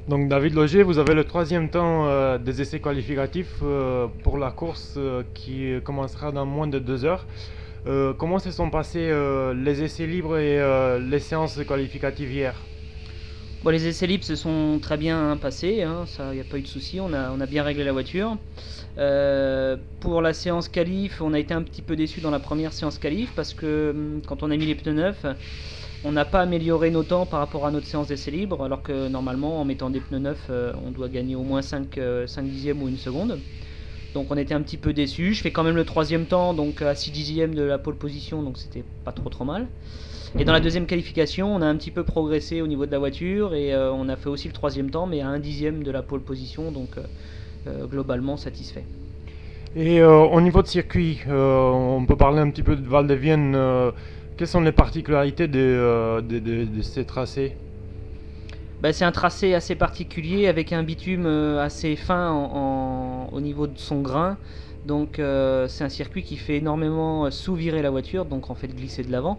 Donc David Logier, vous avez le troisième temps des essais qualificatifs pour la course qui commencera dans moins de 2 heures. Comment se sont passés les essais libres et les séances qualificatives hier? Bon, les essais libres se sont très bien passés, hein, ça, il n'y a pas eu de souci, on a bien réglé la voiture. Pour la séance qualif, on a été un petit peu déçus dans la première séance qualif parce que quand on a mis les pneus neufs, on n'a pas amélioré nos temps par rapport à notre séance d'essai libre, alors que normalement, en mettant des pneus neufs, on doit gagner au moins 5 dixièmes ou une seconde. Donc on était un petit peu déçus. Je fais quand même le troisième temps, donc à 6 dixièmes de la pole position, donc c'était pas trop mal. Et dans la deuxième qualification, on a un petit peu progressé au niveau de la voiture et on a fait aussi le troisième temps, mais à 1 dixième de la pole position, donc globalement satisfait. Et au niveau de circuit, on peut parler un petit peu de Val de Vienne. Quelles sont les particularités de ces tracés? Bah, c'est un tracé assez particulier avec un bitume assez fin au niveau de son grain. Donc c'est un circuit qui fait énormément sous-virer la voiture, donc en fait glisser de l'avant,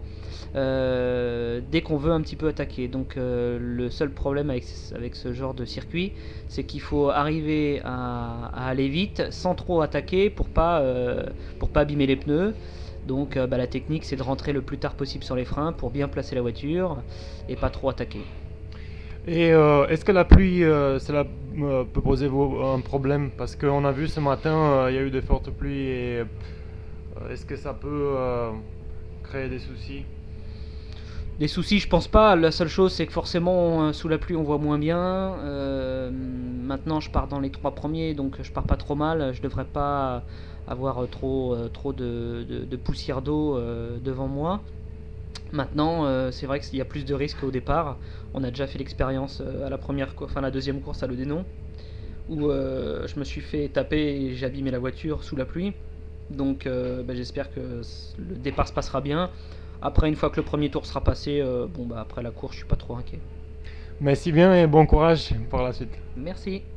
dès qu'on veut un petit peu attaquer. Donc le seul problème avec ce genre de circuit, c'est qu'il faut arriver à aller vite sans trop attaquer pour pas abîmer les pneus. Donc la technique, c'est de rentrer le plus tard possible sur les freins pour bien placer la voiture et pas trop attaquer. Et est-ce que la pluie, cela peut poser un problème? Parce qu'on a vu ce matin, il y a eu de fortes pluies et est-ce que ça peut créer des soucis? Des soucis, je pense pas. La seule chose, c'est que forcément, sous la pluie, on voit moins bien. Maintenant, je pars dans les 3 premiers, donc je pars pas trop mal. Je devrais pas avoir trop de poussière d'eau devant moi. Maintenant, c'est vrai qu'il y a plus de risques au départ. On a déjà fait l'expérience à la deuxième course à l'Odénon, où je me suis fait taper et j'ai abîmé la voiture sous la pluie. Donc j'espère que le départ se passera bien. Après, une fois que le premier tour sera passé, après la course, je suis pas trop inquiet. Merci bien et bon courage pour la suite. Merci.